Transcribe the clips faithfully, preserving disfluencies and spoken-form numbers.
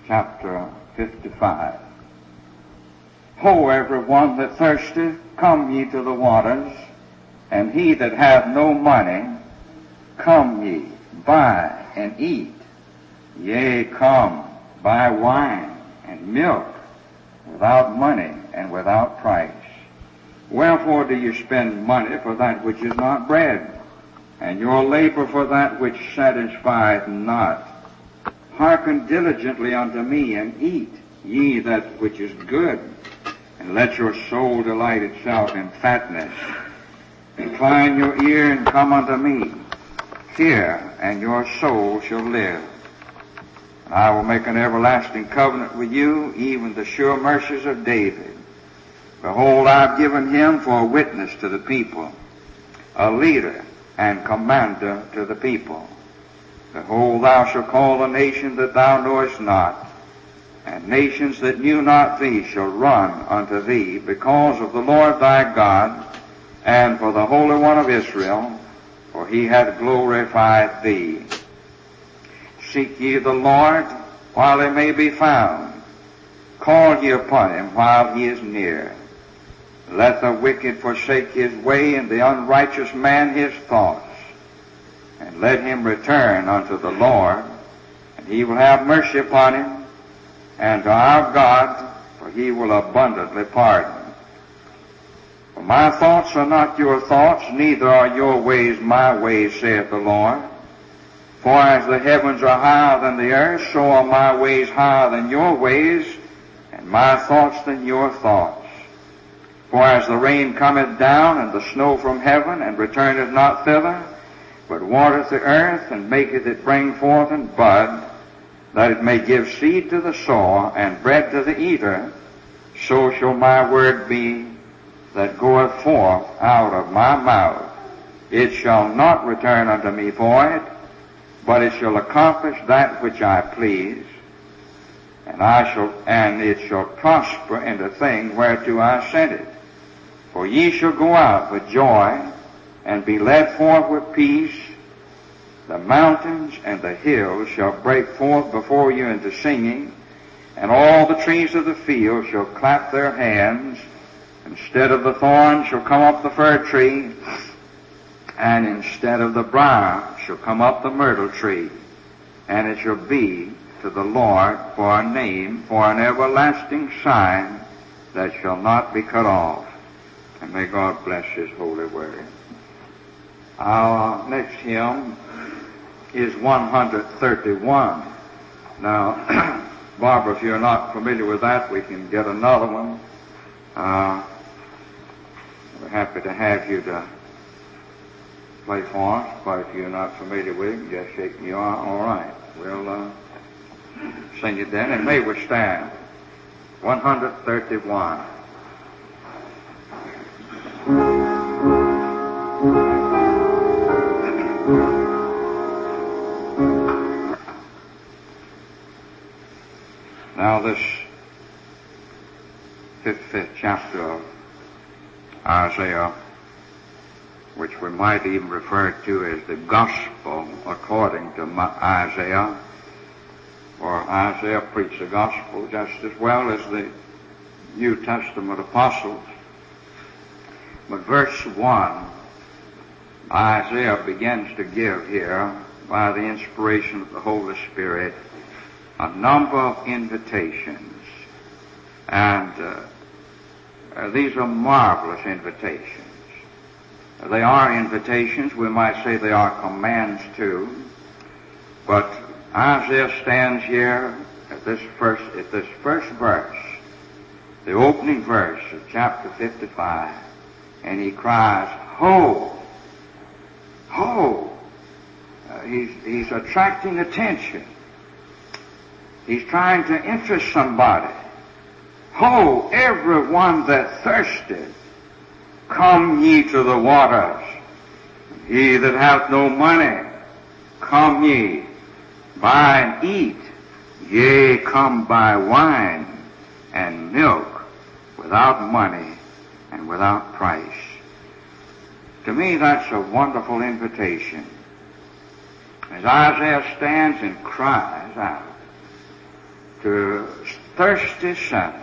chapter fifty-five. Ho, everyone that thirsteth, come ye to the waters, and he that hath no money, come ye, buy and eat. Yea, come, buy wine and milk, without money and without price. Wherefore do you spend money for that which is not bread, and your labor for that which satisfieth not? Hearken diligently unto me, and eat ye that which is good, and let your soul delight itself in fatness. Incline your ear and come unto me. Hear, and your soul shall live. And I will make an everlasting covenant with you, even the sure mercies of David. Behold, I have given him for a witness to the people, a leader and commander to the people. Behold, thou shalt call the nation that thou knowest not, and nations that knew not thee shall run unto thee, because of the Lord thy God, and for the Holy One of Israel, for he hath glorified thee. Seek ye the Lord while he may be found. Call ye upon him while he is near. Let the wicked forsake his way, and the unrighteous man his thoughts. And let him return unto the Lord, and he will have mercy upon him, and to our God, for he will abundantly pardon. For my thoughts are not your thoughts, neither are your ways my ways, saith the Lord. For as the heavens are higher than the earth, so are my ways higher than your ways, and my thoughts than your thoughts. For as the rain cometh down, and the snow from heaven, and returneth not thither, but watereth the earth, and maketh it bring forth and bud, that it may give seed to the sower, and bread to the eater, so shall my word be that goeth forth out of my mouth. It shall not return unto me void, but it shall accomplish that which I please, and I shall, and it shall prosper in the thing whereto I sent it. For ye shall go out with joy, and be led forth with peace. The mountains and the hills shall break forth before you into singing, and all the trees of the field shall clap their hands. Instead of the thorn shall come up the fir tree, and instead of the briar shall come up the myrtle tree. And it shall be to the Lord for a name, for an everlasting sign that shall not be cut off. And may God bless his holy word. Our next hymn is one thirty-one. Now, Barbara, if you're not familiar with that, we can get another one. Uh, we're happy to have you to play for us, but if you're not familiar with it, just shake me arm. All right. We'll uh, sing it then, and may we stand. one thirty-one. Now this fifth chapter of Isaiah, which we might even refer to as the gospel according to Isaiah, or Isaiah preached the gospel just as well as the New Testament apostles. But verse one, Isaiah begins to give here, by the inspiration of the Holy Spirit, a number of invitations. And uh, uh, these are marvelous invitations. They are invitations, we might say they are commands too. But Isaiah stands here at this first, at this first verse, the opening verse of chapter fifty-five, and he cries, Ho! Ho! Uh, he's, he's attracting attention. He's trying to interest somebody. Ho, everyone that thirsteth, come ye to the waters. He that hath no money, come ye, buy and eat. Yea, come buy wine and milk without money and without price. To me, that's a wonderful invitation. As Isaiah stands and cries out, to thirsty sinners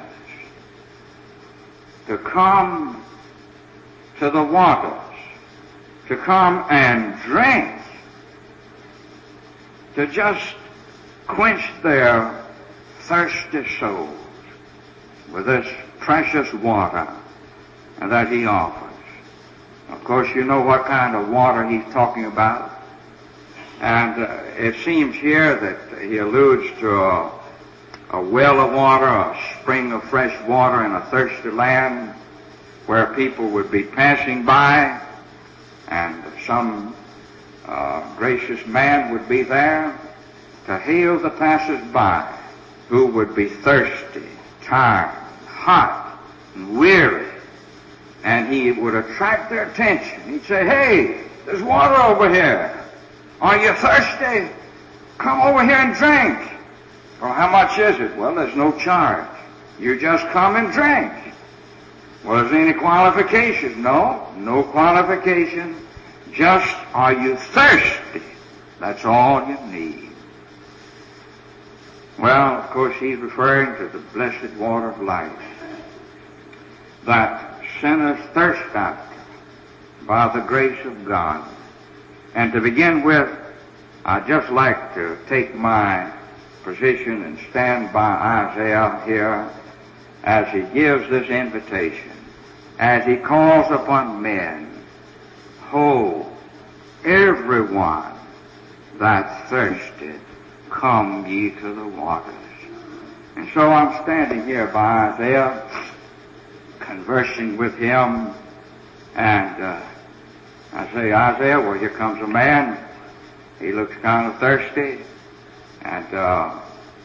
to come to the waters, to come and drink, to just quench their thirsty souls with this precious water that he offers. Of course, you know what kind of water he's talking about. And uh, it seems here that he alludes to a, a well of water, a spring of fresh water in a thirsty land where people would be passing by, and some uh, gracious man would be there to hail the passers-by who would be thirsty, tired, hot, and weary. And he would attract their attention. He'd say, "Hey, there's water over here. Are you thirsty? Come over here and drink." "Well, how much is it?" "Well, there's no charge. You just come and drink." "Well, is there any qualifications?" "No, no qualification. Just, are you thirsty? That's all you need." Well, of course, he's referring to the blessed water of life that sinners thirst after by the grace of God. And to begin with, I'd just like to take my position and stand by Isaiah here as he gives this invitation, as he calls upon men, "Ho, everyone that thirsteth, come ye to the waters." And so I'm standing here by Isaiah, conversing with him, and uh, I say, "Isaiah, well, here comes a man. He looks kind of thirsty." And uh,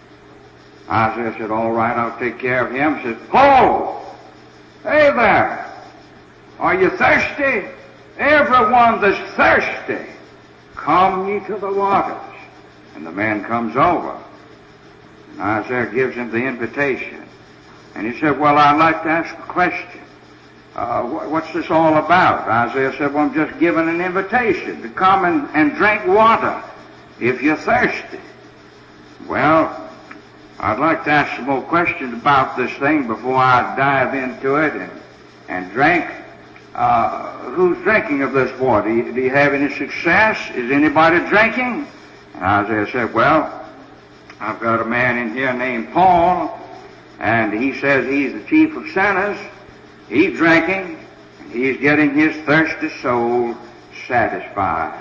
Isaiah said, "All right, I'll take care of him." He said, "Ho! Hey there! Are you thirsty? Everyone that's thirsty, come ye to the waters." And the man comes over. And Isaiah gives him the invitation. And he said, "Well, I'd like to ask a question. Uh, what's this all about?" Isaiah said, "Well, I'm just giving an invitation to come and, and drink water if you're thirsty." "Well, I'd like to ask some more questions about this thing before I dive into it and, and drink. Uh, who's drinking of this water? Do you, do you have any success? Is anybody drinking?" And Isaiah said, "Well, I've got a man in here named Paul, and he says he's the chief of sinners. He's drinking, and he's getting his thirsty soul satisfied.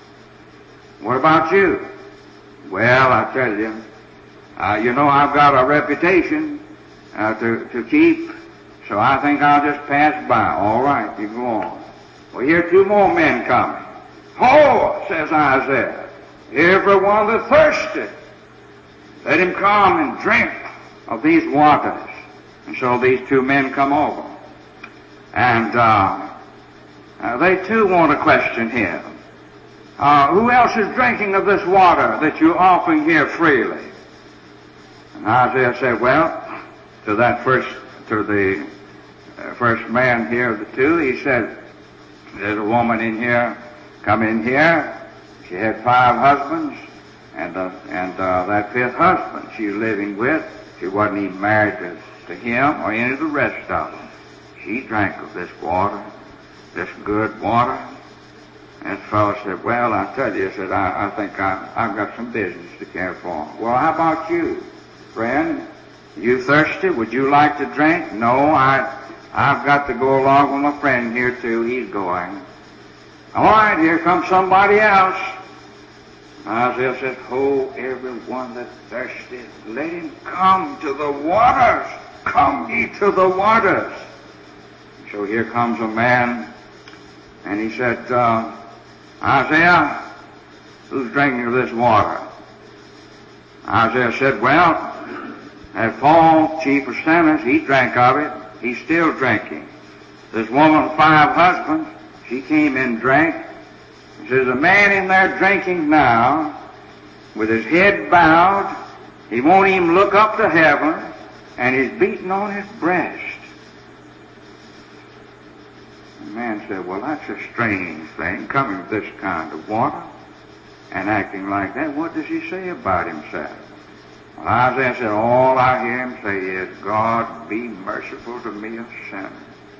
What about you?" "Well, I tell you, uh, you know, I've got a reputation uh, to, to keep, so I think I'll just pass by." "All right, you go on." Well, here are two more men coming. "Ho," says Isaiah, "everyone that thirsteth, let him come and drink of these waters." And so these two men come over. And uh, uh, they too want to question him. Uh, who else is drinking of this water that you're offering here freely? And Isaiah said, well, to that first, to the uh, first man here of the two, he said, "There's a woman in here, come in here. She had five husbands, and uh, and uh, that fifth husband she's living with, she wasn't even married to, to him or any of the rest of them. She drank of this water, this good water." And that fellow said, "Well, I tell you," said, I, I think I, I've got some business to care for." "Well, how about you, friend? You thirsty? Would you like to drink?" "No, I, I've got to go along with my friend here too. He's going." "All right, here comes somebody else." Isaiah said, "Ho, everyone that thirsteth, let him come to the waters. Come ye to the waters." So here comes a man, and he said, uh, "Isaiah, who's drinking of this water?" Isaiah said, "Well, that Paul, chief of sinners, he drank of it. He's still drinking. This woman with five husbands, she came in and drank. There's a man in there drinking now with his head bowed. He won't even look up to heaven, and he's beating on his breast." The man said, "Well, that's a strange thing, coming with this kind of water and acting like that. What does he say about himself?" Well, Isaiah said, all I hear him say is, God be merciful to me, a sinner.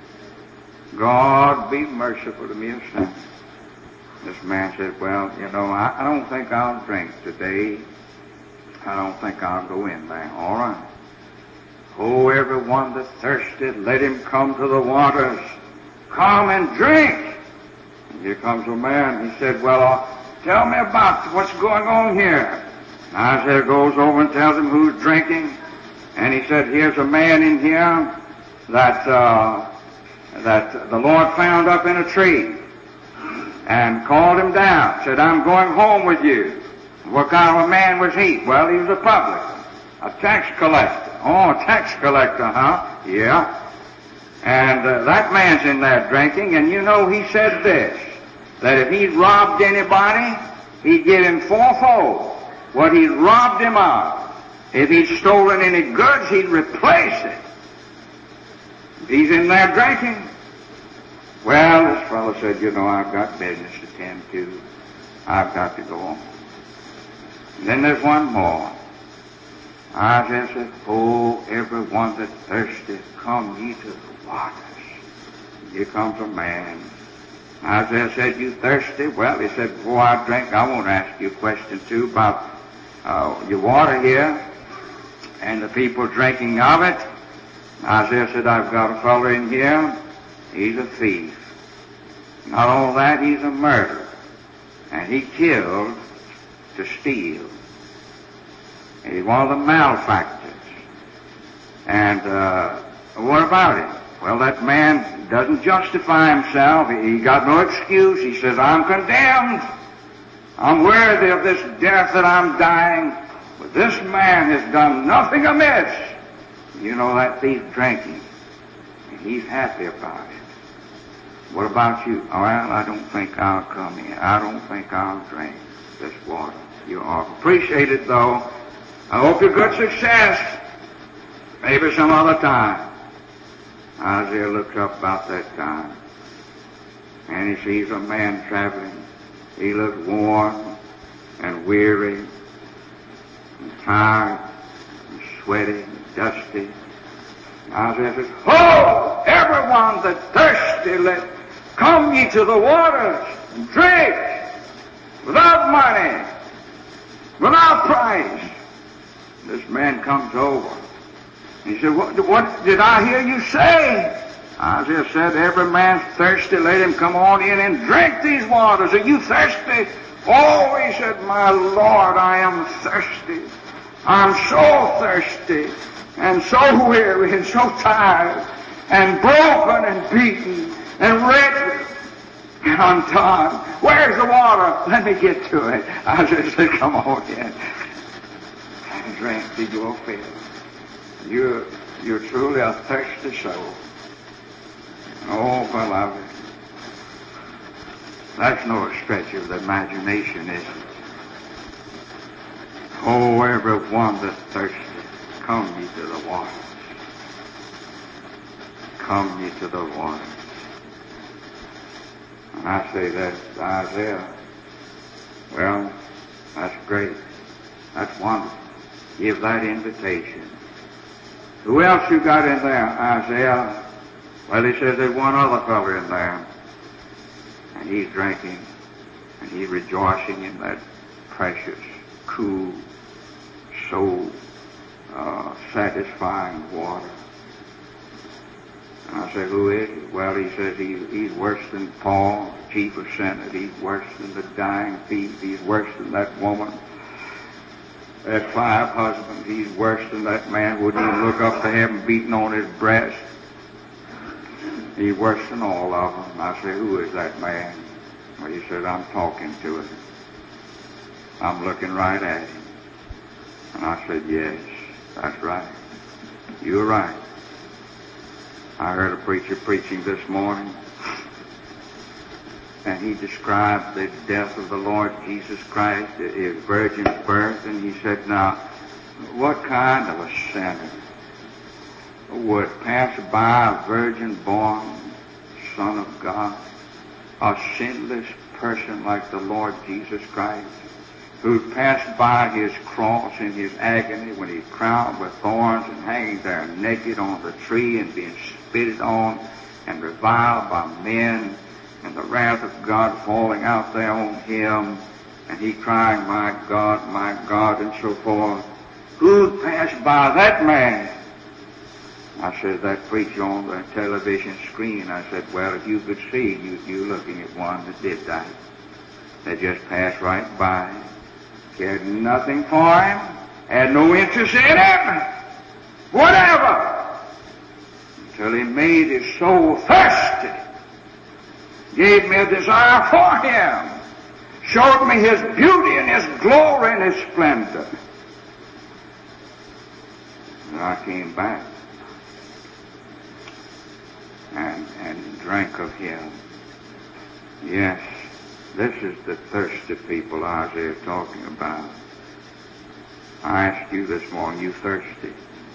God be merciful to me, a sinner. This man said, well, you know, I, I don't think I'll drink today. I don't think I'll go in there. All right. Oh, everyone that thirsteth, let him come to the waters. Come and drink. And here comes a man. He said, well, uh, tell me about what's going on here. And Isaiah goes over and tells him who's drinking. And he said, here's a man in here that, uh, that the Lord found up in a tree and called him down. Said, I'm going home with you. What kind of a man was he? Well, he was a publican, a tax collector. Oh, a tax collector, huh? Yeah. And uh, that man's in there drinking, and you know he said this, that if he'd robbed anybody, he'd give him fourfold what he'd robbed him of. If he'd stolen any goods, he'd replace it. He's in there drinking. Well, this fellow said, you know, I've got business to tend to. I've got to go on. And then there's one more. Isaiah said, oh, everyone that thirsteth, come ye to the waters. Here comes a man. Isaiah said, you thirsty? Well, he said, before I drink, I want to ask you a question, too, about uh, your water here and the people drinking of it. Isaiah said, I've got a fellow in here. He's a thief. Not only that, he's a murderer. And he killed to steal. And he's one of the malefactors. And uh, what about him? Well, that man doesn't justify himself. He, he got no excuse. He says, I'm condemned. I'm worthy of this death that I'm dying. But this man has done nothing amiss. You know, that thief drinking. And he's happy about it. What about you? Well, I don't think I'll come here. I don't think I'll drink this water. You ought to appreciate it, though. I hope you're good success. Maybe some other time. Isaiah looks up about that time, and he sees a man traveling. He looks worn and weary and tired and sweaty and dusty. Isaiah says, ho! Everyone that thirsty, let come ye to the waters and drink without money, without price. This man comes over. He said, what, what did I hear you say? Isaiah said, every man's thirsty, let him come on in and drink these waters. Are you thirsty? Oh, he said, my Lord, I am thirsty. I'm so thirsty and so weary and so tired and broken and beaten and wretched and undone. Where's the water? Let me get to it. Isaiah said, come on in. Drink till you're filled. You're, you're truly a thirsty soul. Oh, beloved, that's no stretch of the imagination, is it? Oh, every one that thirsty, come ye to the waters. Come ye to the waters. And I say that to Isaiah. Well, that's great. That's wonderful. Give that invitation. Who else you got in there, Isaiah? Well, he says there's one other fellow in there. And he's drinking. And he's rejoicing in that precious, cool, so uh, satisfying water. And I said, who is he? Well, he says he, he's worse than Paul, chief of sinners. He's worse than the dying thief. He's worse than that woman. That five husbands, he's worse than that man wouldn't even look up to heaven beating on his breast. He's worse than all of them. I said, who is that man? Well, he said, I'm talking to him. I'm looking right at him. And I said, yes, that's right. You're right. I heard a preacher preaching this morning, and he described the death of the Lord Jesus Christ, his virgin's birth, and he said, now, what kind of a sinner would pass by a virgin-born Son of God, a sinless person like the Lord Jesus Christ? who passed by his cross in his agony when he's crowned with thorns and hanging there naked on the tree and being spitted on and reviled by men, and the wrath of God falling out there on him, and he crying, my God, my God, and so forth. Who passed by that man? I said, that preacher on the television screen. I said, well, if you could see, you, you looking at one that did that. They just passed right by. Cared nothing for him. Had no interest in him. Whatever. Until he made his soul thirsty. Gave me a desire for him. Showed me his beauty and his glory and his splendor. And I came back and, and drank of him. Yes, this is the thirsty people Isaiah is talking about. I ask you this morning, you thirsty?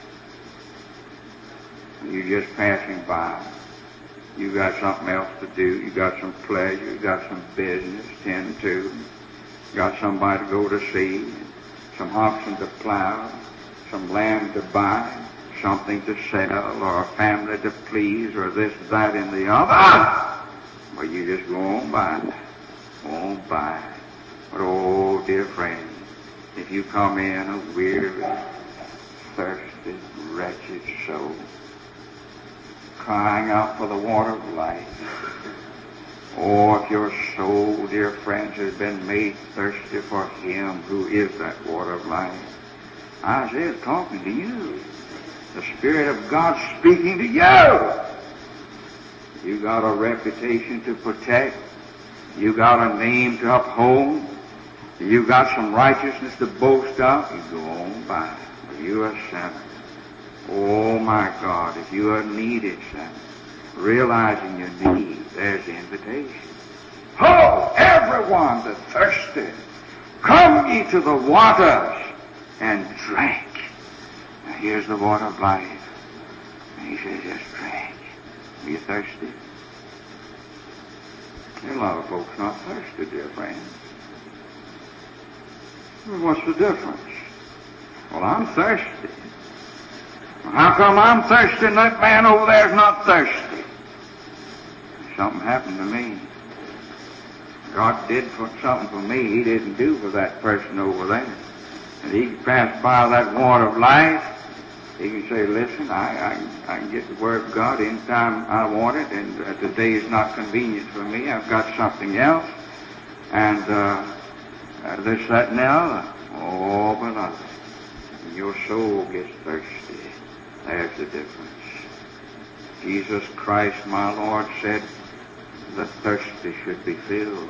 You just passing by. You got something else to do. You got some pleasure. You got some business to tend to. You got somebody to go to see. Some oxen to plow. Some land to buy. Something to sell. Or a family to please. Or this, that, and the other. Well, you just go on by. Go on by. But oh, dear friend, if you come in a weary, thirsty, wretched soul, crying out for the water of life. Or if your soul, dear friends, has been made thirsty for him who is that water of life. Isaiah is talking to you. The Spirit of God speaking to you. You got a reputation to protect. You got a name to uphold. You got some righteousness to boast of. You go on by. You are a sinner. Oh, my God, if you are needed, son, realizing your need, there's the invitation. Ho, everyone that thirsteth, come ye to the waters and drink. Now, here's the water of life. And he says, just drink. Are you thirsty? There are a lot of folks not thirsty, dear friends. Well, what's the difference? Well, I'm thirsty. How come I'm thirsty and that man over there is not thirsty? Something happened to me. God did for something for me He didn't do for that person over there. And He can pass by that water of life. He can say, listen, I, I, can, I can get the Word of God anytime I want it, and uh, today is not convenient for me. I've got something else. And uh, uh, this, that, and the other. Oh, beloved, your soul gets thirsty. There's the difference. Jesus Christ, my Lord, said the thirsty should be filled.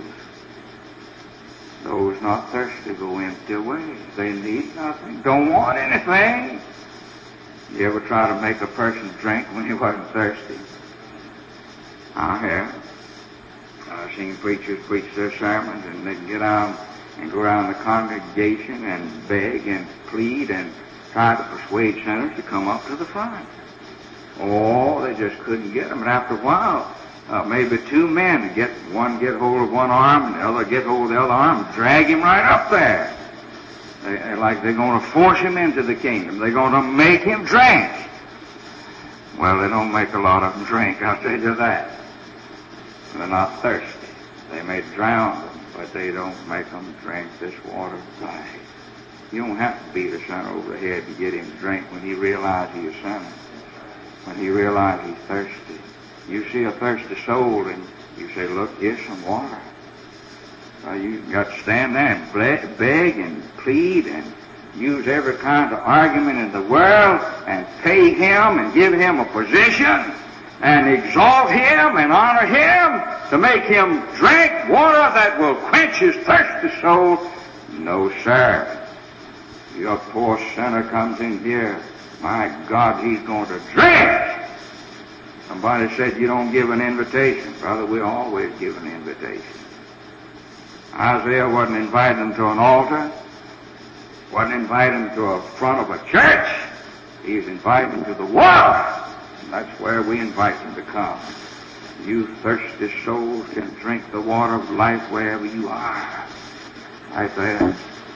Those not thirsty go empty away. They need nothing, don't want anything. You ever try to make a person drink when he wasn't thirsty? I have. I've seen preachers preach their sermons and they can get out and go around the congregation and beg and plead and try to persuade sinners to come up to the front. Oh, they just couldn't get them. And after a while, uh, maybe two men get one get hold of one arm and the other get hold of the other arm and drag him right up there. They, they're like they're going to force him into the kingdom. They're going to make him drink. Well, they don't make a lot of them drink, I'll tell you that. They're not thirsty. They may drown them, but they don't make them drink this water of life. You don't have to beat a sinner over the head to get him to drink when he realizes he's a sinner. When he realizes he's thirsty. You see a thirsty soul and you say, look, here's some water. Uh, you got to stand there and beg and plead and use every kind of argument in the world and pay him and give him a position and exalt him and honor him to make him drink water that will quench his thirsty soul. No, sir. Your poor sinner comes in here, my God, he's going to drink. Somebody said you don't give an invitation. Brother, we always give an invitation. Isaiah wasn't inviting them to an altar, wasn't inviting them to a front of a church. He's inviting them to the water. And that's where we invite them to come. You thirsty souls can drink the water of life wherever you are. Right there.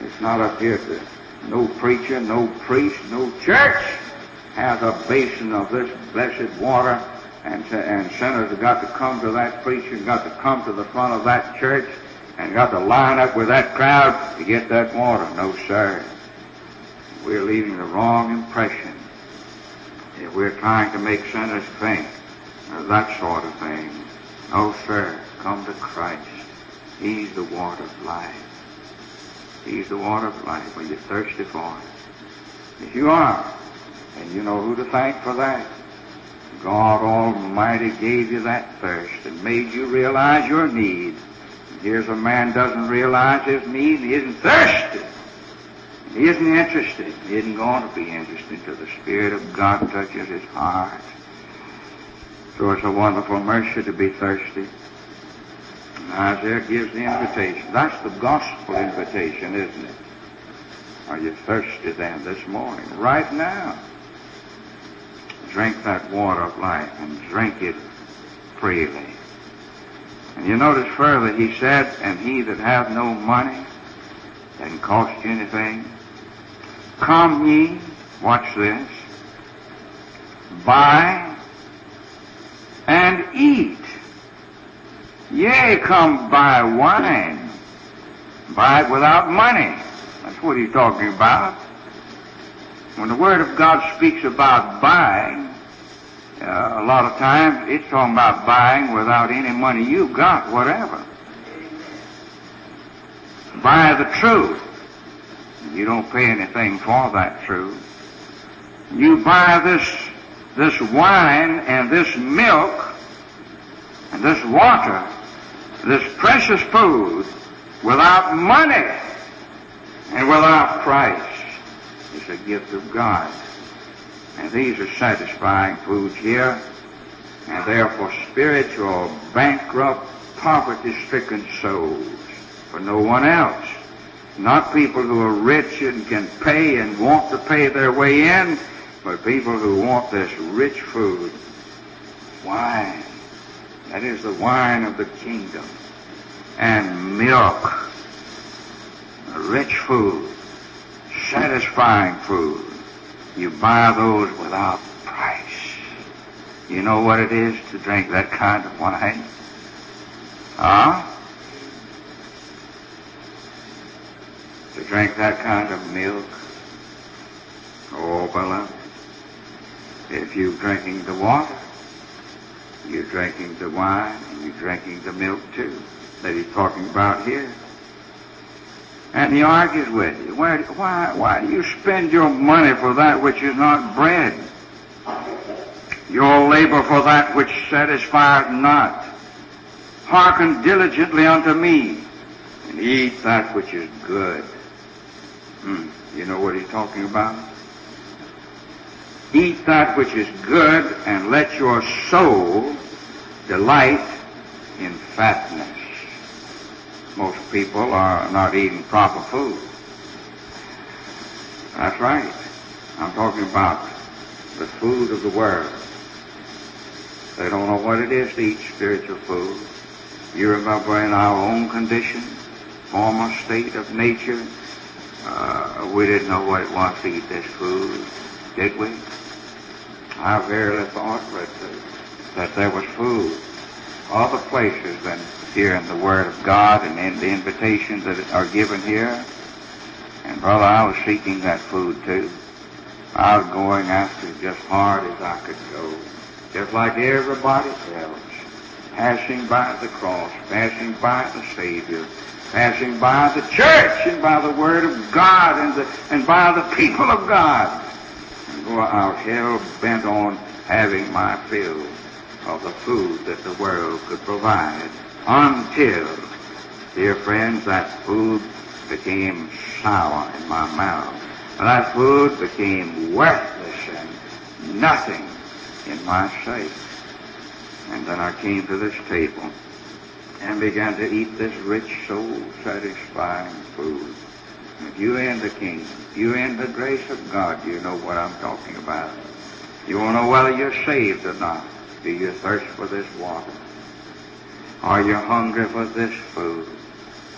It's not up here to no preacher, no priest, no church has a basin of this blessed water, and, and sinners have got to come to that preacher, and got to come to the front of that church, and got to line up with that crowd to get that water. No, sir. We're leaving the wrong impression if we're trying to make sinners think of that sort of thing. No, sir. Come to Christ. He's the water of life. He's the water of life when you're thirsty for it. If you are, and you know who to thank for that. God Almighty gave you that thirst and made you realize your need. And here's a man doesn't realize his need, and he isn't thirsty. He isn't interested. He isn't going to be interested until the Spirit of God touches his heart. So it's a wonderful mercy to be thirsty. And Isaiah gives the invitation. That's the gospel invitation, isn't it? Are you thirsty then this morning? Right now. Drink that water of life and drink it freely. And you notice further, he said, and he that hath no money, doesn't cost you anything. Come ye, watch this, buy and eat. Yea, come buy wine. Buy it without money. That's what he's talking about. When the Word of God speaks about buying, uh, a lot of times it's talking about buying without any money you've got, whatever. Buy the truth. You don't pay anything for that truth. You buy this, this wine and this milk and this water, this precious food, without money and without price. It's a gift of God. And these are satisfying foods here, and therefore spiritual, bankrupt, poverty-stricken souls, for no one else. Not people who are rich and can pay and want to pay their way in, but people who want this rich food. Wine. That is the wine of the kingdom. And milk. Rich food. Satisfying food. You buy those without price. You know what it is to drink that kind of wine? Huh? To drink that kind of milk? Oh, beloved, if you're drinking the water, you're drinking the wine, and you're drinking the milk too, that he's talking about here. And he argues with you. Why, why, why do you spend your money for that which is not bread? Your labor for that which satisfieth not. Hearken diligently unto me, and eat that which is good. Hmm. You know what he's talking about? Eat that which is good, and let your soul delight in fatness. Most people are not eating proper food. That's right. I'm talking about the food of the world. They don't know what it is to eat spiritual food. You remember in our own condition, former state of nature, uh, we didn't know what it was to eat this food, did we? I verily thought that, uh, that there was food other places than here in the Word of God and in the invitations that are given here. And brother, I was seeking that food too. I was going after it just hard as I could go. Just like everybody else. Passing by the cross, passing by the Savior, passing by the church and by the Word of God and, the, and by the people of God. And go out hell bent on having my fill of the food that the world could provide. Until, dear friends, that food became sour in my mouth. That food became worthless and nothing in my sight. And then I came to this table and began to eat this rich, soul-satisfying food. If you're in the kingdom, if you're in the grace of God, you know what I'm talking about. You want to know whether you're saved or not. Do you thirst for this water? Are you hungry for this food?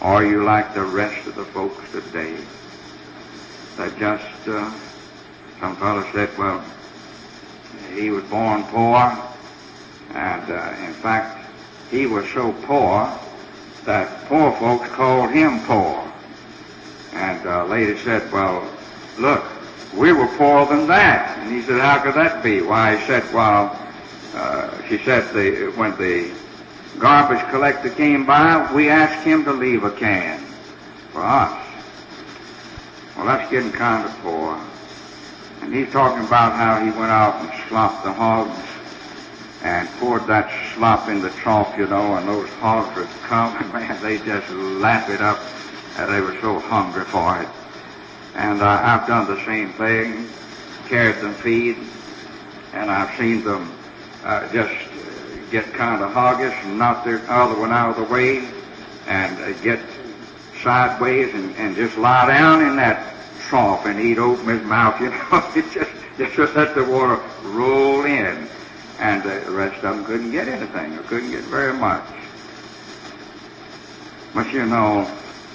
Or are you like the rest of the folks today that just, uh, some fellow said, well, he was born poor, and uh, in fact, he was so poor that poor folks called him poor. And a lady said, well, look, we were poorer than that. And he said, how could that be? Why, he said, well, uh, she said, the, when the garbage collector came by, we asked him to leave a can for us. Well, that's getting kind of poor. And he's talking about how he went out and slopped the hogs and poured that slop in the trough, you know, and those hogs would come, and man, they just lap it up, and they were so hungry for it. And uh, I've done the same thing, carried them feed, and I've seen them uh, just get kind of hoggish and knock their other one out of the way and uh, get sideways and, and just lie down in that trough and eat open his mouth, you know. It just, just, just let the water roll in. And the rest of them couldn't get anything, or couldn't get very much. But you know,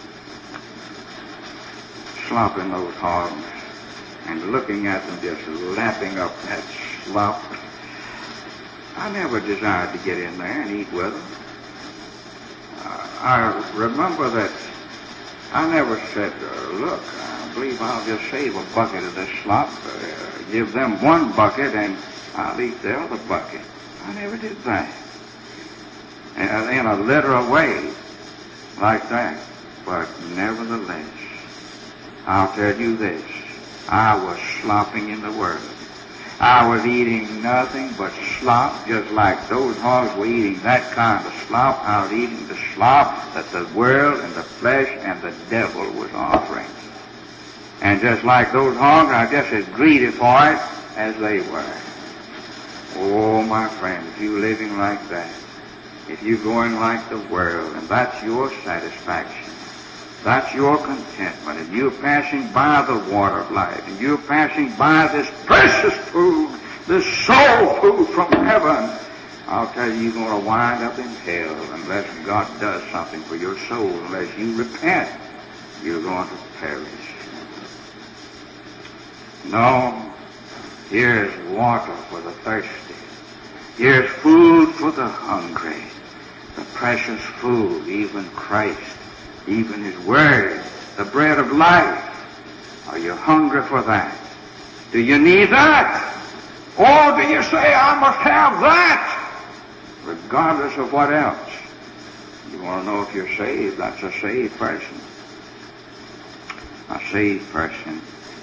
slopping those hogs and looking at them just lapping up that slop, I never desired to get in there and eat with them. Uh, I remember that I never said, uh, look, I believe I'll just save a bucket of this slop, uh, give them one bucket, and I'll eat the other bucket. I never did that. And in a literal way, like that. But nevertheless, I'll tell you this, I was slopping in the Word. I was eating nothing but slop, just like those hogs were eating that kind of slop. I was eating the slop that the world and the flesh and the devil was offering. And just like those hogs, I was just as greedy for it as they were. Oh, my friend, if you're living like that, if you're going like the world, and that's your satisfaction, that's your contentment, and you're passing by the water of life, and you're passing by this precious food, this soul food from heaven, I'll tell you, you're going to wind up in hell unless God does something for your soul. Unless you repent, you're going to perish. No. Here's water for the thirsty. Here's food for the hungry. The precious food, even Christ, even His Word, the bread of life. Are you hungry for that? Do you need that? Or do you say, I must have that? Regardless of what else. You want to know if you're saved? That's a saved person. A saved person.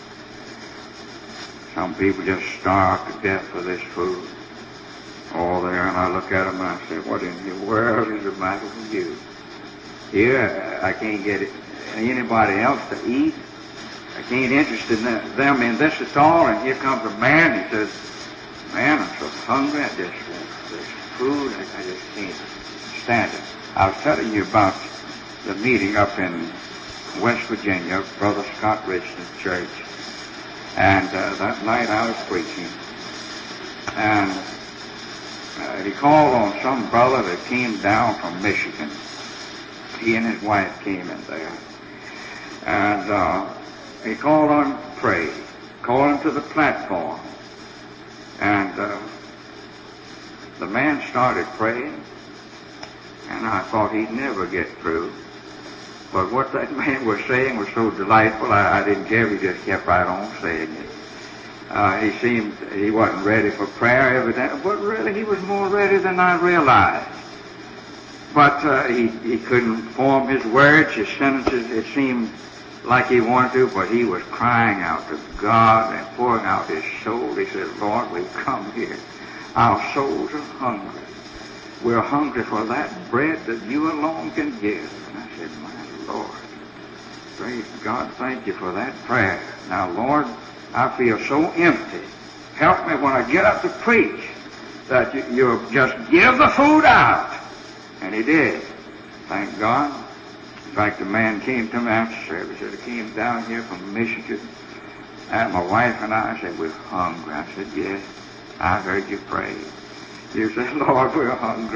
Some people just starve to death for this food. All there, and I look at them and I say, what in the world is the matter with you? Here, I can't get anybody else to eat. I can't interest in them in this at all. And here comes a man, he says, man, I'm so hungry, I just want this food, I, I just can't stand it. I was telling you about the meeting up in West Virginia, Brother Scott Richard's church. And uh, that night I was preaching, and uh, he called on some brother that came down from Michigan. He and his wife came in there, and uh, he called on him to pray, called him to the platform, and uh, the man started praying, and I thought he'd never get through. But what that man was saying was so delightful, I, I didn't care. He just kept right on saying it. Uh, he seemed, he wasn't ready for prayer evidently, but really he was more ready than I realized. But uh, he, he couldn't form his words, his sentences. It seemed like he wanted to, but he was crying out to God and pouring out his soul. He said, Lord, we've come here. Our souls are hungry. We're hungry for that bread that you alone can give. And I said, my Lord, praise God, thank you for that prayer. Now, Lord, I feel so empty. Help me when I get up to preach that you, you'll just give the food out. And he did. Thank God. In fact, the man came to me after service. He came down here from Michigan. And my wife and I said, we're hungry. I said, yes, I heard you pray. You said, Lord, we're hungry.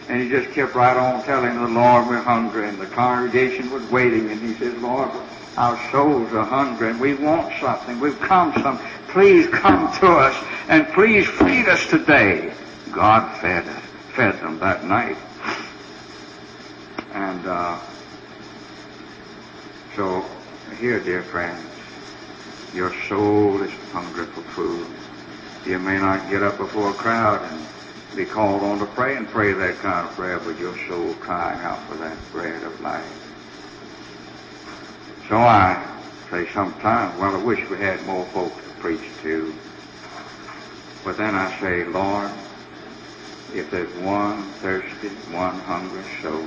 And he just kept right on telling the Lord, we're hungry. And the congregation was waiting. And he said, Lord, our souls are hungry and we want something. We've come some. Please come to us and please feed us today. God fed us, fed them that night. And uh, so here, dear friends, your soul is hungry for food. You may not get up before a crowd and be called on to pray and pray that kind of prayer, but your soul crying out for that bread of life. So I say sometimes, well, I wish we had more folks to preach to. But then I say, Lord, if there's one thirsty, one hungry soul,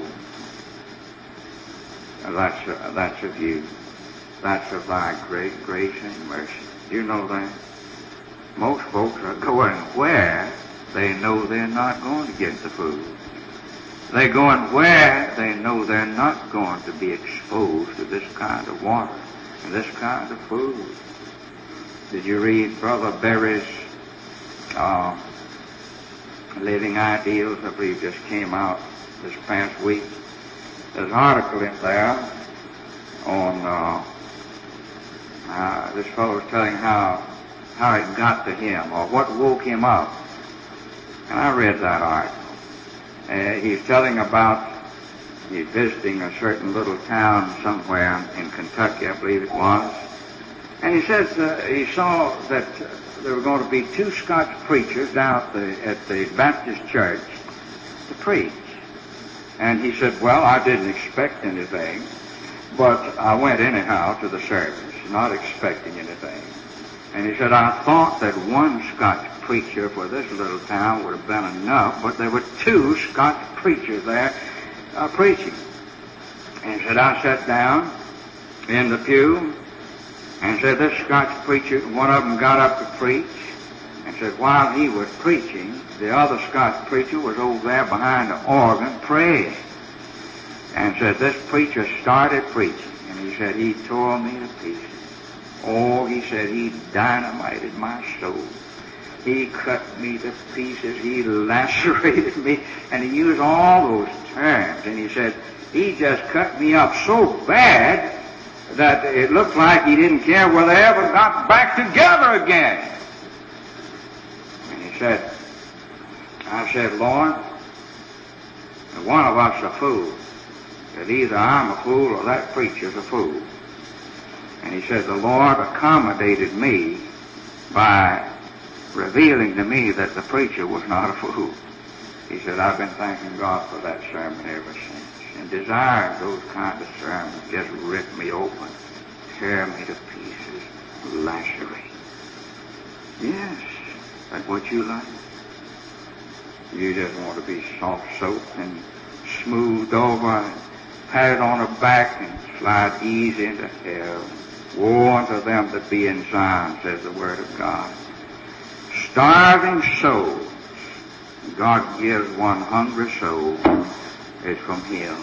that's, uh, that's of you. That's of thy great grace and mercy. Do you know that? Most folks are going where they know they're not going to get the food. They're going where they know they're not going to be exposed to this kind of water and this kind of food. Did you read Brother Berry's uh, Living Ideals? I believe just came out this past week. There's an article in there on uh, uh, this fellow was telling how how it got to him or what woke him up. And I read that article. Uh, he's telling about he's visiting a certain little town somewhere in Kentucky, I believe it was. And he says uh, he saw that uh, there were going to be two Scotch preachers down at the, at the Baptist church to preach. And he said, well, I didn't expect anything, but I went anyhow to the service, not expecting anything. And he said, I thought that one Scotch preacher for this little town would have been enough, but there were two Scotch preachers there uh, preaching. And he said, I sat down in the pew and said, this Scotch preacher, one of them got up to preach, and said while he was preaching, the other Scotch preacher was over there behind the organ praying. And said, this preacher started preaching, and he said, he tore me to pieces. Oh, he said, he dynamited my soul. He cut me to pieces. He lacerated me. And he used all those terms. And he said, he just cut me up so bad that it looked like he didn't care whether they ever got back together again. And he said, I said, Lord, one of us a fool. That either I'm a fool or that preacher's a fool. And he said, the Lord accommodated me by revealing to me that the preacher was not a fool. He said, I've been thanking God for that sermon ever since, and desired those kind of sermons just rip me open, tear me to pieces, lacerate. Yes, that's what you like. You just want to be soft-soaped and smoothed over and patted on the back and slide easy into hell. Woe unto them that be in Zion, says the Word of God. Starving souls, God gives one hungry soul, is from Him.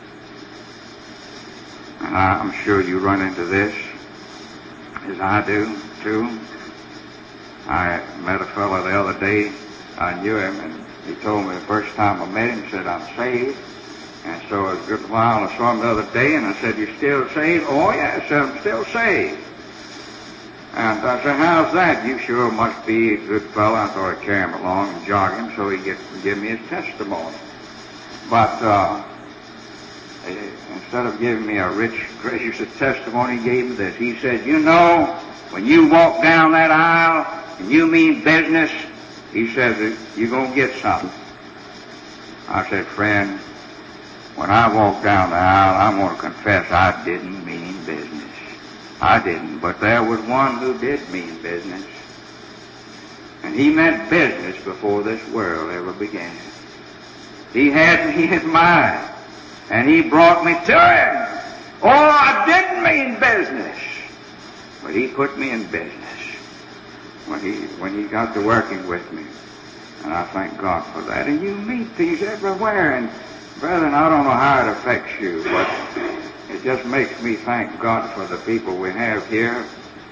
And I'm sure you run into this, as I do, too. I met a fellow the other day. I knew him, and he told me the first time I met him, he said, I'm saved. And so a good while I saw him the other day, and I said, you still saved? Oh, yeah, I said, I'm still saved. And I said, how's that? You sure must be a good fellow. I thought I'd carry him along and jog him so he'd get, give me his testimony. But uh, instead of giving me a rich, gracious testimony, he gave me this. He said, you know, when you walk down that aisle and you mean business, he says, you're going to get something. I said, friend, when I walk down the aisle, I'm going to confess I didn't mean business. I didn't, but there was one who did mean business. And he meant business before this world ever began. He had me in mind, and he brought me to him. Oh, I didn't mean business, but he put me in business when he when he got to working with me. And I thank God for that. And you meet these everywhere, and brethren, I don't know how it affects you, but it just makes me thank God for the people we have here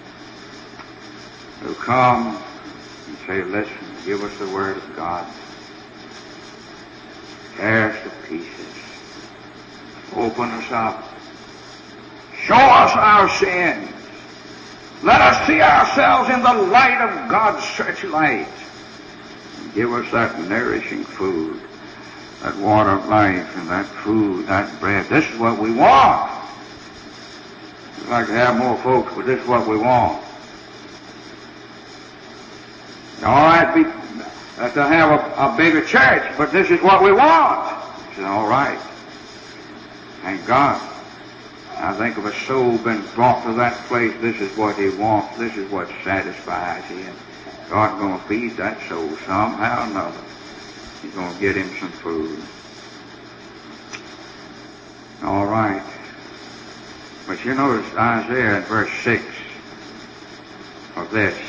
who come and say, listen, give us the Word of God. tear us to pieces. Open us up. Show us our sins. Let us see ourselves in the light of God's searchlight. Give us that nourishing food, that water of life, and that food, that bread. This is what we want. We'd like to have more folks, but this is what we want. All right, be, uh, to have a, a bigger church, but this is what we want. I said, all right. Thank God. I think of a soul being brought to that place, this is what he wants, this is what satisfies him. God's going to feed that soul somehow or another. He's going to get him some food. All right. But you notice Isaiah in verse six of this.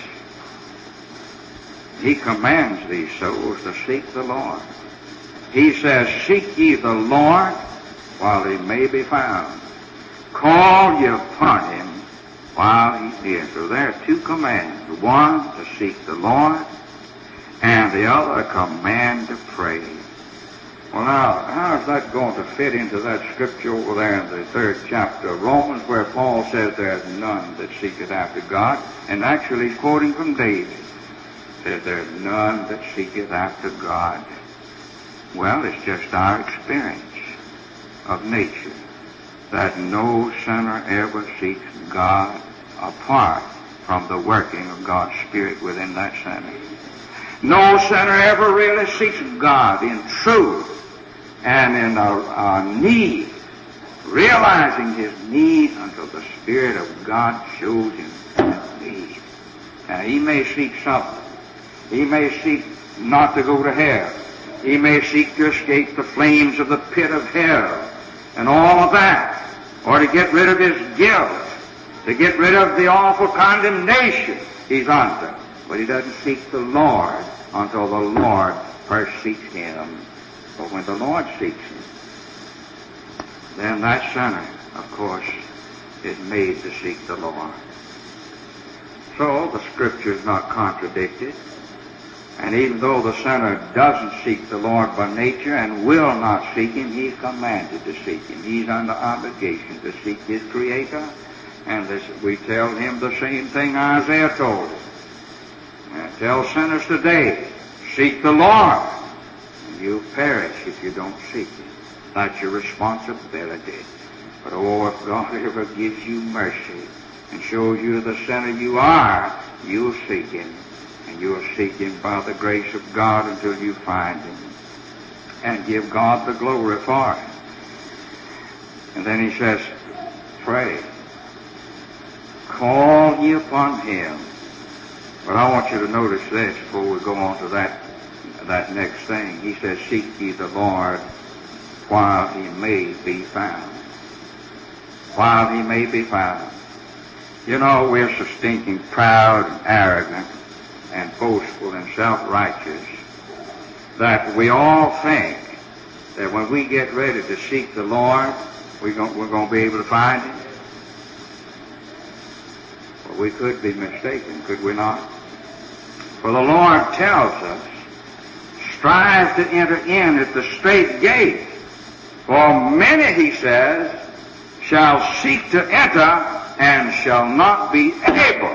He commands these souls to seek the Lord. He says, seek ye the Lord while he may be found. Call ye upon him while he's near. So there are two commands. One, to seek the Lord, and the other, a command to pray. Well, now, how is that going to fit into that scripture over there in the third chapter of Romans, where Paul says there's none that seeketh after God? And actually he's quoting from David. Says there's none that seeketh after God. Well, it's just our experience of nature that no sinner ever seeks God apart from the working of God's Spirit within that sinner. No sinner ever really seeks God in truth and in a, a need, realizing his need until the Spirit of God shows him his need. Now, he may seek something. He may seek not to go to hell. He may seek to escape the flames of the pit of hell and all of that, or to get rid of his guilt, to get rid of the awful condemnation he's under. But he doesn't seek the Lord until the Lord first seeks him. But when the Lord seeks him, then that sinner, of course, is made to seek the Lord. So the Scripture is not contradicted. And even though the sinner doesn't seek the Lord by nature and will not seek him, he's commanded to seek him. He's under obligation to seek his Creator. And this, we tell him the same thing Isaiah told him. And tell sinners today, seek the Lord. And you'll perish if you don't seek him. That's your responsibility. But oh, if God ever gives you mercy and shows you the sinner you are, you'll seek him. And you'll seek him by the grace of God until you find him. And give God the glory for it. And then he says, pray. Call ye upon him. But I want you to notice this before we go on to that, that next thing. He says, seek ye the Lord while he may be found. While he may be found. You know, we're so stinking proud and arrogant and boastful and self-righteous that we all think that when we get ready to seek the Lord, we're going, we're going to be able to find him. Well, we could be mistaken, could we not? For the Lord tells us, strive to enter in at the straight gate, for many, he says, shall seek to enter and shall not be able.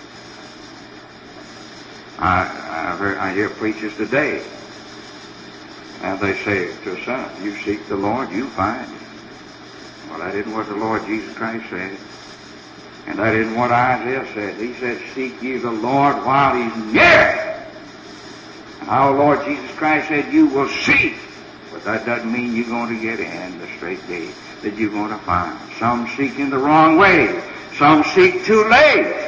I, I, heard, I hear preachers today, and they say to a son, you seek the Lord, you find him. Well, that isn't what the Lord Jesus Christ said. And that isn't what Isaiah said. He said, seek ye the Lord while he's near. And our Lord Jesus Christ said, you will seek. But that doesn't mean you're going to get in the straight gate, that you're going to find. Some seek in the wrong way. Some seek too late.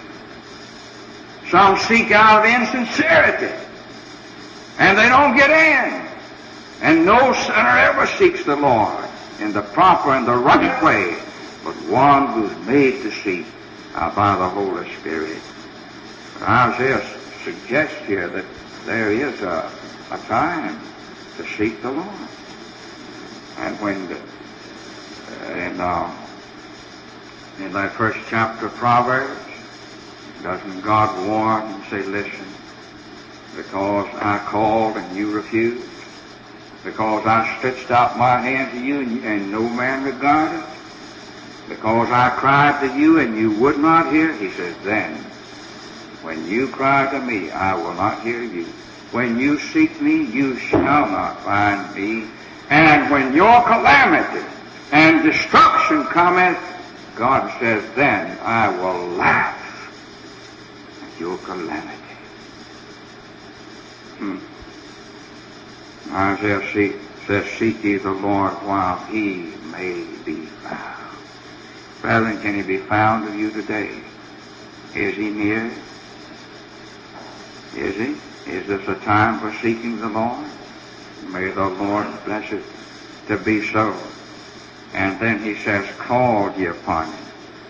Some seek out of insincerity. And they don't get in. And no sinner ever seeks the Lord in the proper and the right way, but one who's made to seek uh, by the Holy Spirit. But Isaiah suggests here that there is a, a time to seek the Lord. And when the, uh, in, uh, in that first chapter of Proverbs, doesn't God warn and say, listen, because I called and you refused, Because I stretched out my hand to you, and, and no man regarded? Because I cried to you, and you would not hear? He says, then, when you cry to me, I will not hear you. When you seek me, you shall not find me. And when your calamity and destruction cometh, God says, then I will laugh at your calamity. Hmm. Isaiah says, seek ye the Lord while he may be found. Brethren, can he be found of you today? Is he near? Is he? Is this a time for seeking the Lord? May the Lord bless it to be so. And then he says, call ye upon him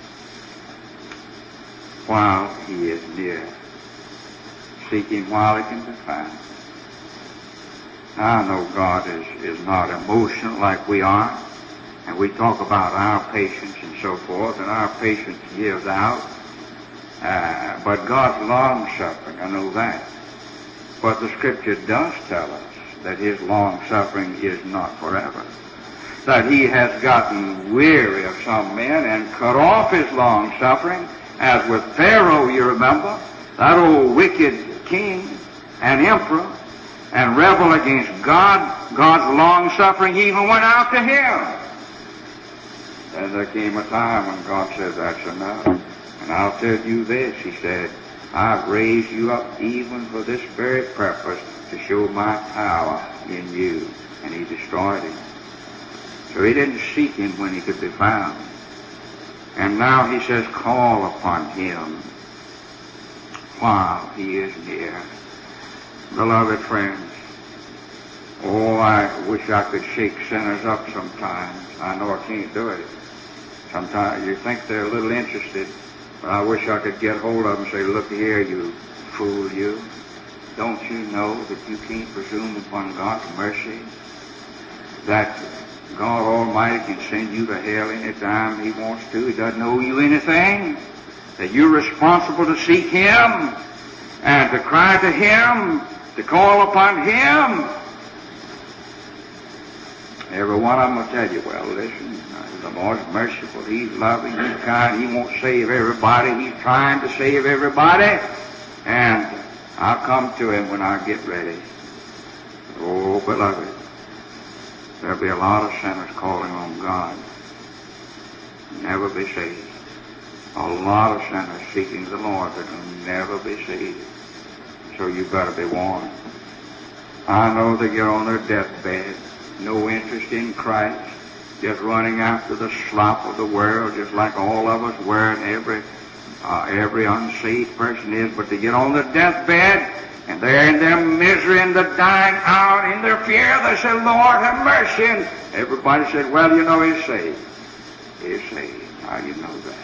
while he is near. Seek him while he can be found. Now, I know God is, is not emotional like we are, and we talk about our patience and so forth, and our patience gives out. Uh, but God's long-suffering, I know that. But the Scripture does tell us that his long-suffering is not forever. That he has gotten weary of some men and cut off his long-suffering, as with Pharaoh, you remember, that old wicked king and emperor, and rebel against God. God's long-suffering even went out to him. And there came a time when God said, that's enough. And I'll tell you this, he said, I've raised you up even for this very purpose, to show my power in you. And he destroyed him. So he didn't seek him when he could be found. And now he says, call upon him while he is near. Beloved friends, oh, I wish I could shake sinners up sometimes. I know I can't do it. Sometimes you think they're a little interested, but I wish I could get hold of them and say, look here, you fool, you. Don't you know that you can't presume upon God's mercy? That God Almighty can send you to hell any time he wants to. He doesn't owe you anything. That you're responsible to seek him and to cry to him, to call upon him. Every one of them will tell you, well, listen, the Lord's merciful, he's loving, he's kind, he won't save everybody, he's trying to save everybody, and I'll come to him when I get ready. Oh, beloved, there'll be a lot of sinners calling on God, never be saved. A lot of sinners seeking the Lord that will never be saved. So you better be warned. I know that you're on their deathbed, no interest in Christ, just running after the slop of the world, just like all of us were, and every uh, every unsaved person is. But to get on their deathbed, and they're in their misery, in the dying hour, in their fear, they say, Lord, have mercy. And everybody said, well, you know, he's saved. He's saved. How you know that?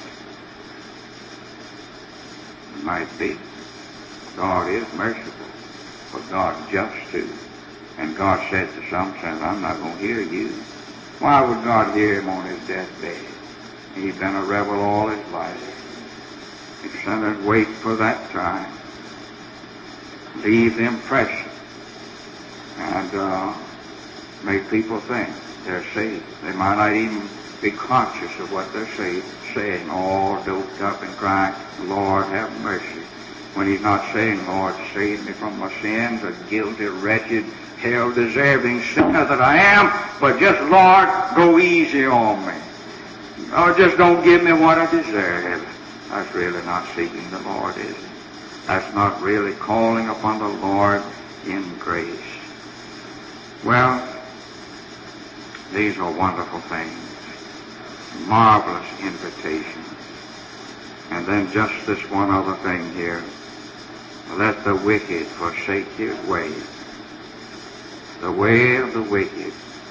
It might be. God is merciful, but God's just too. And God said to some sinners, I'm not going to hear you. Why would God hear him on his deathbed? He's been a rebel all his life. If sinners wait for that time, leave the impression, and uh, make people think they're saved. They might not even be conscious of what they're saved, saying, all doped up and crying, Lord, have mercy. When he's not saying, Lord, save me from my sins, a guilty, wretched, hell-deserving sinner that I am, but just, Lord, go easy on me. Or just don't give me what I deserve. That's really not seeking the Lord, is it? That's not really calling upon the Lord in grace. Well, these are wonderful things. Marvelous invitations. And then just this one other thing here. Let the wicked forsake his way. The way of the wicked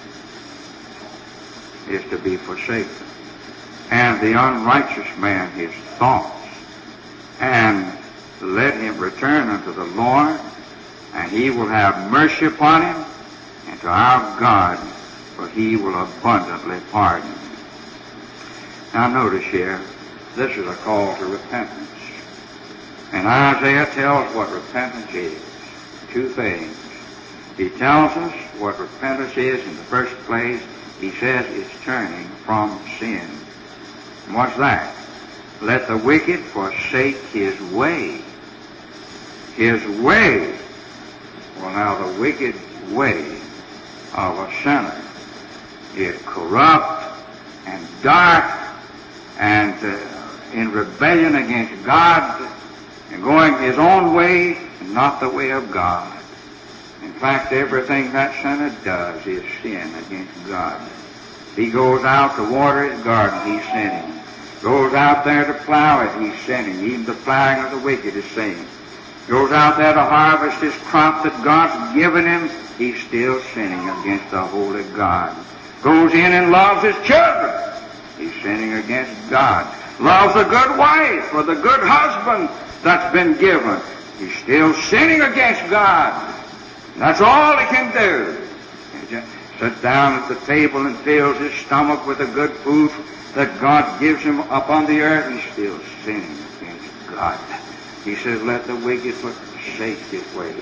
is to be forsaken. And the unrighteous man his thoughts. And let him return unto the Lord, and he will have mercy upon him, and to our God, for he will abundantly pardon. Now notice here, this is a call to repentance. And Isaiah tells what repentance is. Two things. He tells us what repentance is in the first place. He says it's turning from sin. And what's that? Let the wicked forsake his way. His way. Well, now the wicked way of a sinner is corrupt and dark and uh, in rebellion against God and going his own way and not the way of God. In fact, everything that sinner does is sin against God. He goes out to water his garden, he's sinning. Goes out there to plow it, he's sinning. Even the plowing of the wicked is sin. Goes out there to harvest his crop that God's given him, he's still sinning against the holy God. Goes in and loves his children, he's sinning against God. Loves a good wife or the good husband that's been given, he's still sinning against God. That's all he can do. He just sits down at the table and fills his stomach with the good food that God gives him up on the earth. He's still sinning against God. He says, let the wicked forsake his way.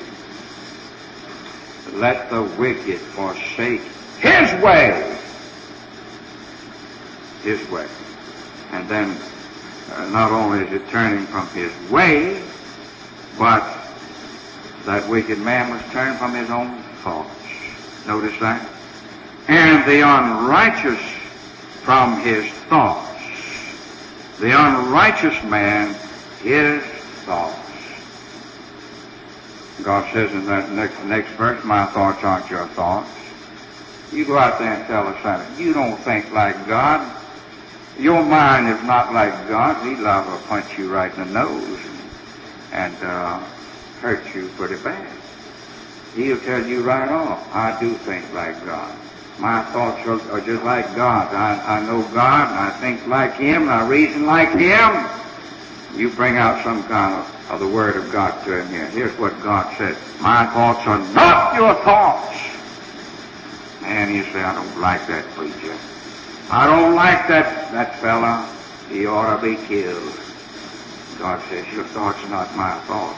Let the wicked forsake his way. His way. And then uh, not only is it turning from his way, but that wicked man must turn from his own thoughts. Notice that? And the unrighteous from his thoughts. The unrighteous man, his thoughts. God says in that next, next verse, my thoughts aren't your thoughts. You go out there and tell a sinner, you don't think like God. Your mind is not like God. He'd liable to punch you right in the nose and, and uh, hurt you pretty bad. He'll tell you right off, I do think like God. My thoughts are, are just like God's. I, I know God, and I think like Him, and I reason like Him. You bring out some kind of, of the Word of God to him here. Here's what God said. My thoughts are not your thoughts. And you say, I don't like that preacher. I don't like that, that fella. He ought to be killed. God says, your thoughts are not my thoughts.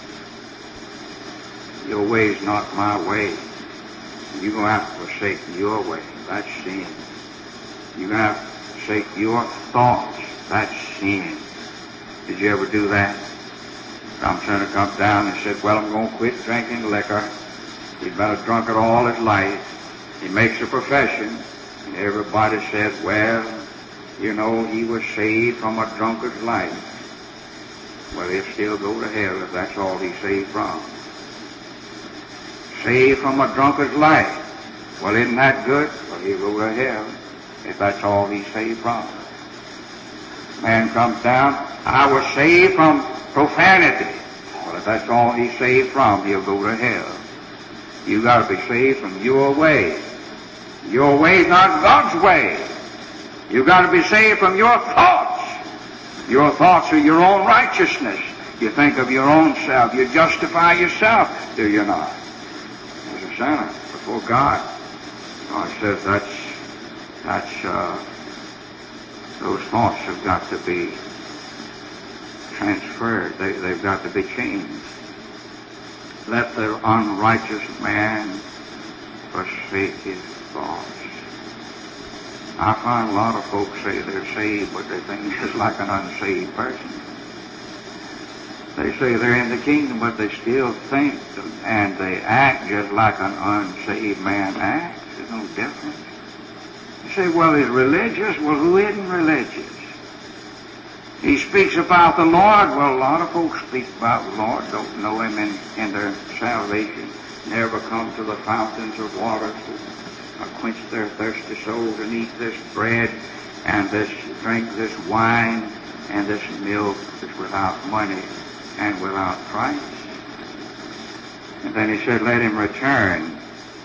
Your way's not my way. You're going to have to forsake your way. That's sin. You're going to have to forsake your thoughts. That's sin. Did you ever do that? Some sinner comes down and said, well, I'm going to quit drinking liquor. He'd been a drunkard all his life. He makes a profession. And everybody says, well, you know, he was saved from a drunkard's life. Well, he'll still go to hell if that's all he's saved from. Saved from a drunkard's life. Well, isn't that good? Well, he'll go to hell if that's all he's saved from. Man comes down, I was saved from profanity. Well, if that's all he's saved from, he'll go to hell. You got to be saved from your way. Your way, not God's way. You got to be saved from your thoughts. Your thoughts are your own righteousness. You think of your own self. You justify yourself, do you not? As a sinner before God. God says that's that's uh, those thoughts have got to be transferred. They, they've got to be changed. Let the unrighteous man forsake his thoughts. I find a lot of folks say they're saved, but they think just like an unsaved person. They say they're in the kingdom, but they still think and they act just like an unsaved man acts. There's no difference. You say, well, he's religious. Well, who isn't religious? He speaks about the Lord. Well, a lot of folks speak about the Lord, don't know Him in, in their salvation, never come to the fountains of water to quench their thirsty souls and eat this bread and this drink this wine and this milk that's without money and without price. And then He said, let him return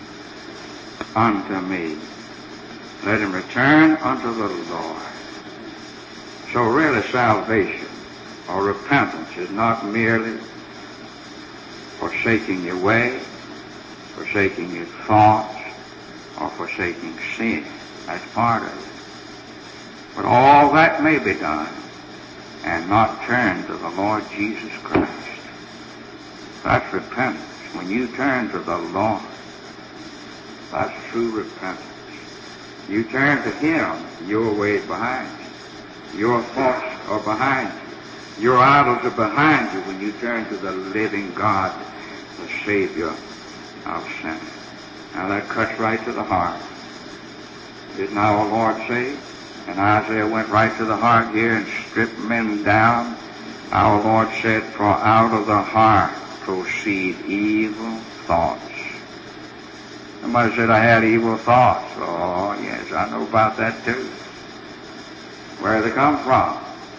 unto me. Let him return unto the Lord. So really salvation or repentance is not merely forsaking your way, forsaking your thoughts, or forsaking sin. That's part of it. But all that may be done and not turn to the Lord Jesus Christ. That's repentance. When you turn to the Lord, that's true repentance. You turn to Him, your way behind you. Your thoughts are behind you. Your idols are behind you when you turn to the living God, the Savior of sinners. Now that cuts right to the heart. Didn't our Lord say? And Isaiah went right to the heart here and stripped men down. Our Lord said, for out of the heart proceed evil thoughts. Somebody said I had evil thoughts. Oh, yes, I know about that too. Where they come from?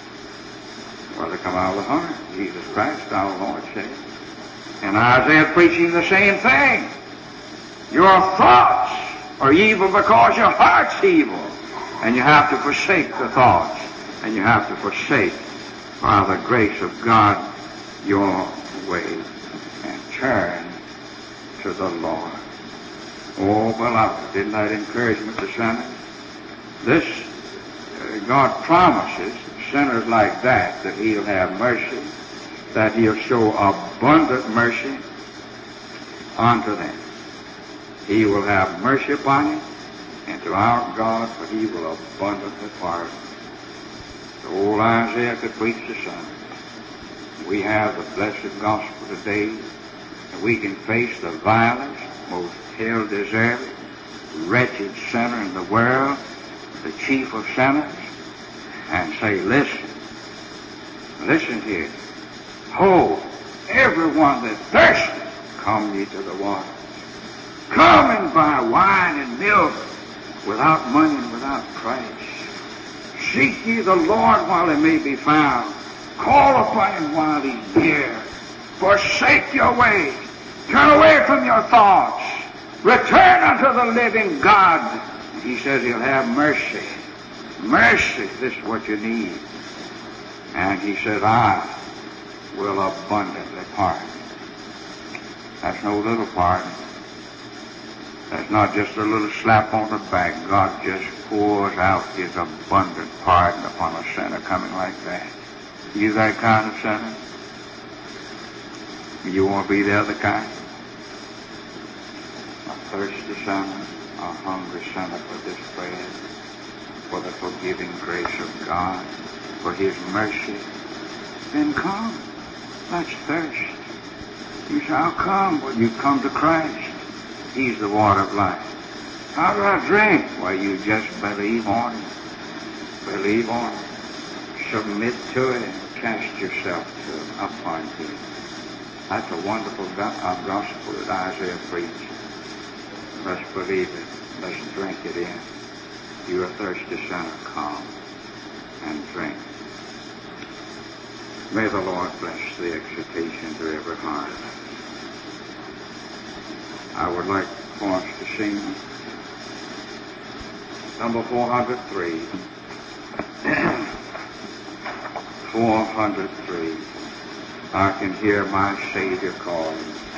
Where they come out of the heart. Jesus Christ, our Lord said. And Isaiah preaching the same thing. Your thoughts are evil because your heart's evil. And you have to forsake the thoughts. And you have to forsake, by the grace of God, your way. And turn to the Lord. Oh, beloved, didn't that encouragement to sinners? This, uh, God promises sinners like that, that He'll have mercy, that He'll show abundant mercy unto them. He will have mercy upon you, and to our God, for He will abundantly pardon. The old Isaiah could preach the Son. We have the blessed gospel today, and we can face the vilest, most hell-deserving, wretched sinner in the world, the chief of sinners, and say, listen, listen here. Ho, everyone that thirsteth, come ye to the water. Come and buy wine and milk without money and without price. Seek ye the Lord while He may be found. Call upon Him while He's near. Forsake your way. Turn away from your thoughts. Return unto the living God. He says He'll have mercy. Mercy, this is what you need. And He says, I will abundantly pardon. That's no little pardon. That's not just a little slap on the back. God just pours out His abundant pardon upon a sinner coming like that. You that kind of sinner? You want to be the other kind? A thirsty sinner, a hungry sinner for this bread, for the forgiving grace of God, for His mercy, then come. That's thirst. You say, I'll come. Well, you come to Christ. He's the water of life. How do I drink? Well, you just believe on Him. Believe on Him. Submit to it and cast yourself to Him, upon Him. That's a wonderful go- gospel that Isaiah preached. Let's believe it. Let's drink it in. You are thirsty sinner, come and drink. May the Lord bless the exhortation to every heart. I would like for us to sing number four hundred three. four hundred three. I can hear my Savior calling.